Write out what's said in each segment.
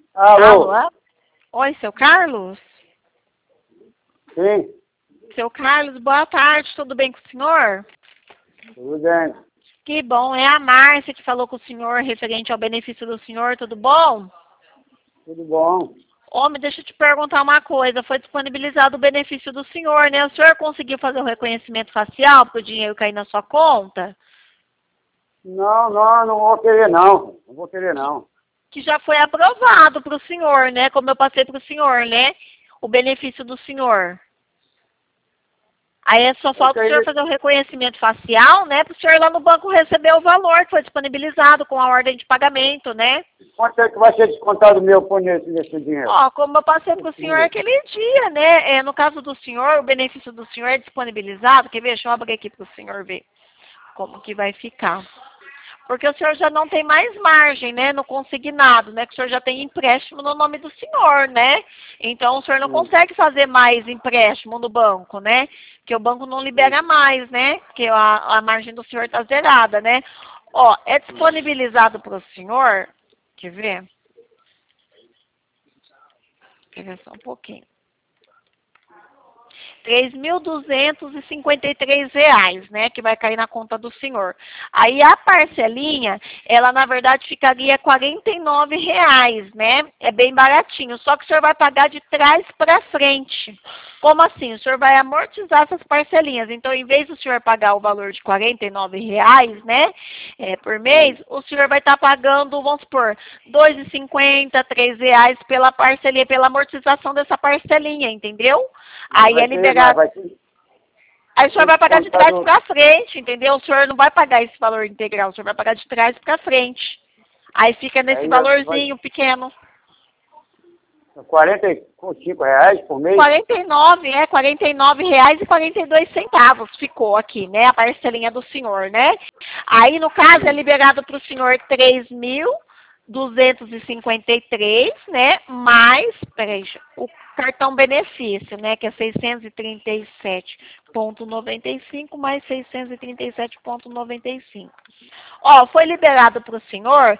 Alô? Alô? Oi, seu Carlos? Sim, Seu Carlos, boa tarde, tudo bem com o senhor? tudo bem. Que bom, é a Márcia que falou com o senhor referente ao benefício do senhor, tudo bom? Tudo bom. Homem, deixa eu te perguntar uma coisa, foi disponibilizado o benefício do senhor, né? O senhor conseguiu fazer o reconhecimento facial para o dinheiro cair na sua conta? Não vou querer não. Não vou querer não. Que já foi aprovado para o senhor, né? Como eu passei para o senhor, né? O benefício do senhor. Aí só Eu falta o senhor queria... fazer o reconhecimento facial, né? Para o senhor ir lá no banco receber o valor que foi disponibilizado com a ordem de pagamento, né? Quanto é que vai ser descontado meu por nesse dinheiro? Ó, como eu passei para o senhor aquele dia, né? No caso do senhor, o benefício do senhor é disponibilizado. Quer ver? Deixa eu abrir aqui para o senhor ver como que vai ficar. Porque o senhor já não tem mais margem, né, no consignado, né, que o senhor já tem empréstimo no nome do senhor, né? Então o senhor não consegue fazer mais empréstimo no banco, né? Porque o banco não libera mais, né? Porque a margem do senhor está zerada, né? Ó, é disponibilizado para o senhor, quer ver? Quer ver só um pouquinho. R$ 3.253, né, que vai cair na conta do senhor. Aí a parcelinha, ela na verdade ficaria R$ 49, né? É bem baratinho, só que o senhor vai pagar de trás para frente. Como assim? O senhor vai amortizar essas parcelinhas. Então, em vez do senhor pagar o valor de R$ 49, né, por mês, o senhor vai estar pagando, vamos supor, R$ 2,50, R$ 3 pela parcelinha, pela amortização dessa parcelinha, entendeu? Aí é liberado. Aí o senhor vai pagar de trás para frente, entendeu? O senhor não vai pagar esse valor integral, o senhor vai pagar de trás para frente. Aí fica nesse valorzinho pequeno. R$ 45 por mês? 49, R$ 49,42 ficou aqui, né? A parcelinha do senhor, né? Aí, no caso, é liberado para o senhor 3.253, né? Mais, peraí, o cartão benefício, né? Que é 637,95 mais 637,95. Ó, foi liberado para o senhor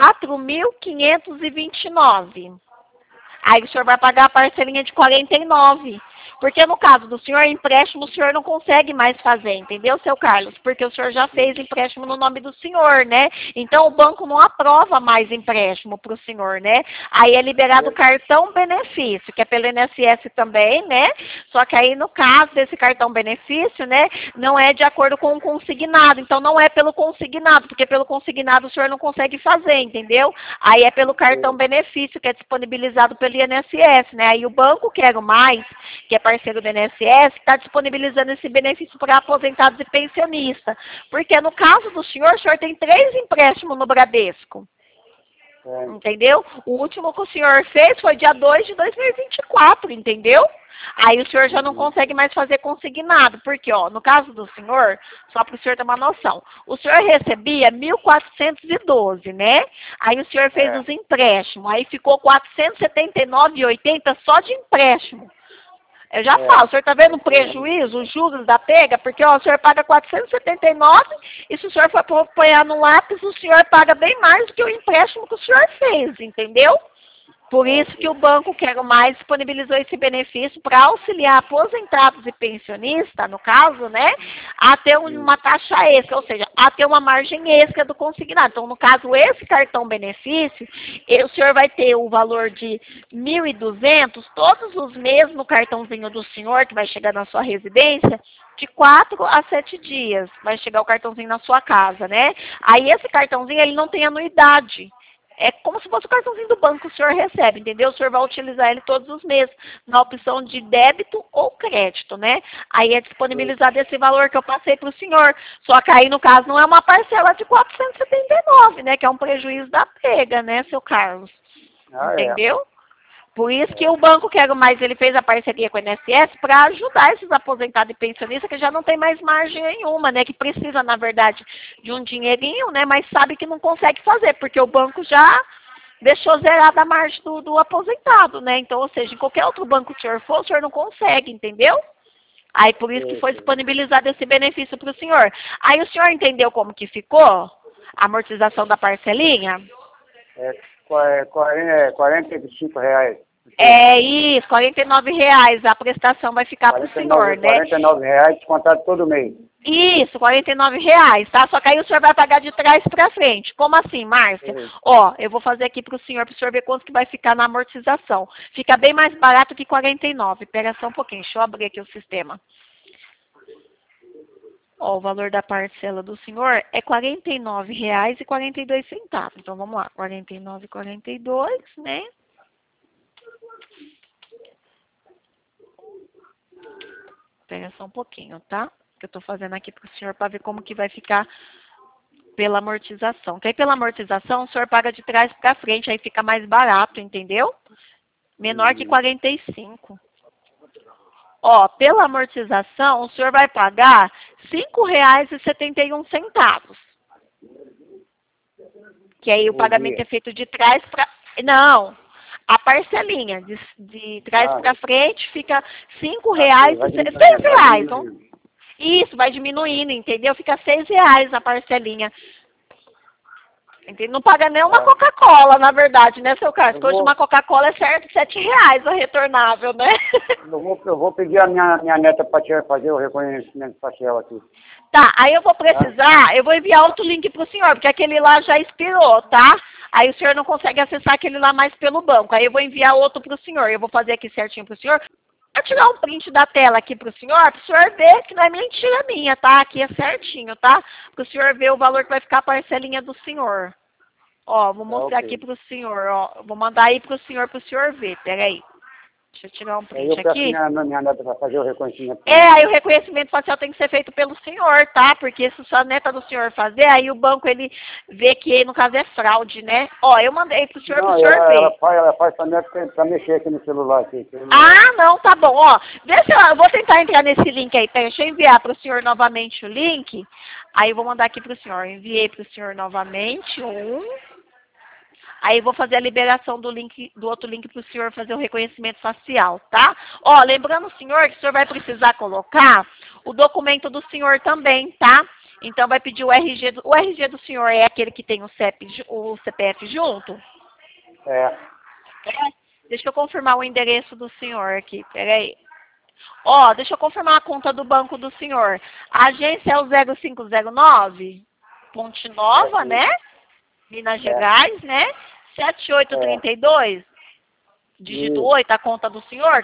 4.529. Aí o senhor vai pagar a parcelinha de 49. Porque no caso do senhor, empréstimo o senhor não consegue mais fazer, entendeu, seu Carlos? Porque o senhor já fez empréstimo no nome do senhor, né? Então o banco não aprova mais empréstimo para o senhor, né? Aí é liberado o cartão benefício, que é pelo INSS também, né? Só que aí no caso desse cartão benefício, né, não é de acordo com o consignado. Então não é pelo consignado, porque pelo consignado o senhor não consegue fazer, entendeu? Aí é pelo cartão benefício, que é disponibilizado pelo INSS, né? Aí o banco Quero Mais, que é parceiro do INSS, está disponibilizando esse benefício para aposentados e pensionistas. Porque no caso do senhor, o senhor tem 3 empréstimos no Bradesco. Entendeu? O último que o senhor fez foi dia 2 de 2024, entendeu? Aí o senhor já não consegue mais fazer consignado, porque, ó, no caso do senhor, só para o senhor ter uma noção, o senhor recebia 1.412, né? Aí o senhor fez os empréstimos, aí ficou 479,80 só de empréstimo. Eu já falo, o senhor está vendo o prejuízo, os juros da pega? Porque ó, o senhor paga 479 e se o senhor for apoiar no lápis, o senhor paga bem mais do que o empréstimo que o senhor fez, entendeu? Por isso que o Banco Quero Mais disponibilizou esse benefício para auxiliar aposentados e pensionistas, no caso, né, a ter uma taxa extra, ou seja, a ter uma margem extra do consignado. Então, no caso, esse cartão benefício, o senhor vai ter o valor de 1.200 todos os meses no cartãozinho do senhor, que vai chegar na sua residência, de 4 a 7 dias, vai chegar o cartãozinho na sua casa, né? Aí esse cartãozinho, ele não tem anuidade. É como se fosse o cartãozinho do banco que o senhor recebe, entendeu? O senhor vai utilizar ele todos os meses, na opção de débito ou crédito, né? Aí é disponibilizado esse valor que eu passei para o senhor. Só que aí, no caso, não é uma parcela de 479, né? Que é um prejuízo da pega, né, seu Carlos? Entendeu? Por isso que o Banco Quero Mais, ele fez a parceria com o INSS para ajudar esses aposentados e pensionistas que já não tem mais margem nenhuma, né? Que precisa, na verdade, de um dinheirinho, né? Mas sabe que não consegue fazer, porque o banco já deixou zerada a margem do aposentado, né? Então, ou seja, em qualquer outro banco que o senhor for, o senhor não consegue, entendeu? Aí, por isso que foi disponibilizado esse benefício para o senhor. Aí, o senhor entendeu como que ficou a amortização da parcelinha? R$ 45. É isso, R$ 49 a prestação vai ficar para o senhor, né? R$ 49 descontado todo mês. Isso, R$ 49, tá? Só que aí o senhor vai pagar de trás para frente. Como assim, Márcia? Sim. Ó, eu vou fazer aqui para o senhor ver quanto que vai ficar na amortização. Fica bem mais barato que 49. Pera só um pouquinho, deixa eu abrir aqui o sistema. Ó, o valor da parcela do senhor é R$ 49,42. Então, vamos lá, 49,42, né? Pera só um pouquinho, tá? Que eu tô fazendo aqui pro senhor para ver como que vai ficar pela amortização. Que aí pela amortização o senhor paga de trás para frente, aí fica mais barato, entendeu? Menor que 45. Ó, pela amortização o senhor vai pagar R$ 5,71. Que aí o pagamento é feito de trás para... Não, a parcelinha de trás para frente fica R$ 5,06. Então, isso, vai diminuindo, entendeu? Fica R$ 6 a parcelinha. Entendeu? Não paga nem uma Coca-Cola, na verdade, né, seu Carlos? Hoje uma Coca-Cola é certo R$ 7 a retornável, né? Eu vou pedir a minha neta para fazer o reconhecimento facial aqui. Tá, aí eu vou precisar, eu vou enviar outro link pro senhor, porque aquele lá já expirou, tá? Aí o senhor não consegue acessar aquele lá mais pelo banco. Aí eu vou enviar outro pro senhor. Eu vou fazer aqui certinho pro senhor. Vou tirar um print da tela aqui pro senhor ver que não é mentira minha, tá? Aqui é certinho, tá? Pro senhor ver o valor que vai ficar a parcelinha do senhor. Ó, vou mostrar aqui pro senhor, ó. Vou mandar aí pro senhor ver. Pera aí. Deixa eu tirar um print aqui. Minha neta para fazer o reconhecimento. Aí o reconhecimento facial tem que ser feito pelo senhor, tá? Porque se só a neta do senhor fazer, aí o banco, ele vê que, no caso, é fraude, né? Ó, eu mandei pro senhor ver. Ela faz pra mexer aqui no celular. Ah, não, tá bom. Ó, eu vou tentar entrar nesse link aí. Pera, deixa eu enviar pro senhor novamente o link. Aí eu vou mandar aqui pro senhor. Enviei pro senhor novamente Aí vou fazer a liberação do outro link para o senhor fazer o reconhecimento facial, tá? Ó, lembrando, senhor, que o senhor vai precisar colocar o documento do senhor também, tá? Então vai pedir o RG. O RG do senhor é aquele que tem o CPF junto? É. Deixa eu confirmar o endereço do senhor aqui, peraí. Ó, deixa eu confirmar a conta do banco do senhor. A agência é o 0509, Ponte Nova, né? Minas Gerais, né? 7832, dígito 8, a conta do senhor?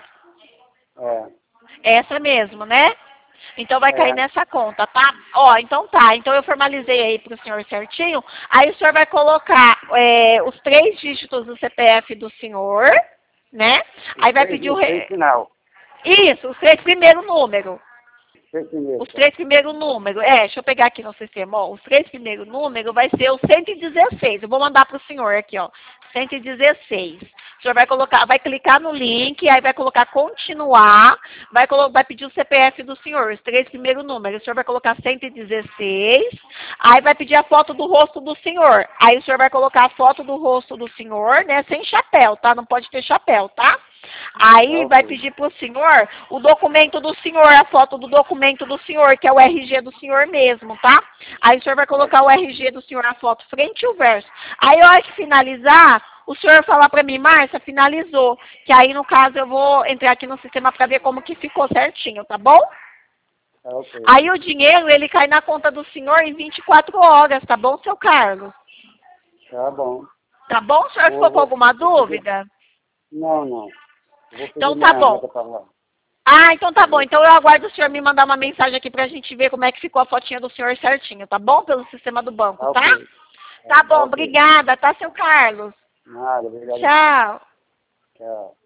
Essa mesmo, né? Então vai cair nessa conta, tá? Ó, então tá. Então eu formalizei aí pro senhor certinho. Aí o senhor vai colocar os 3 dígitos do CPF do senhor, né? Aí vai pedir o... Isso, os 3 primeiros números. Os 3 primeiros números, deixa eu pegar aqui no sistema, ó, os 3 primeiros números vai ser o 116, eu vou mandar para o senhor aqui, ó, 116. O senhor vai clicar no link, aí vai colocar continuar, vai pedir o CPF do senhor, os 3 primeiros números, o senhor vai colocar 116, aí vai pedir a foto do rosto do senhor, aí o senhor vai colocar a foto do rosto do senhor, né, sem chapéu, tá? Não pode ter chapéu, tá? Aí vai pedir para o senhor o documento do senhor, a foto do documento do senhor, que é o RG do senhor mesmo, tá? Aí o senhor vai colocar o RG do senhor, a foto frente e o verso. Aí a hora que finalizar, o senhor falar para mim, Márcia, finalizou. Que aí, no caso, eu vou entrar aqui no sistema para ver como que ficou certinho, tá bom? Aí o dinheiro, ele cai na conta do senhor em 24 horas, tá bom, seu Carlos? Tá bom. Tá bom? O senhor ficou com alguma dúvida? Não. Então tá bom. Então tá bom. Então eu aguardo o senhor me mandar uma mensagem aqui pra gente ver como é que ficou a fotinha do senhor certinho, tá bom? Pelo sistema do banco, tá? Tá bom, obrigada, tá, seu Carlos? Nada, obrigado. Tchau. Tchau.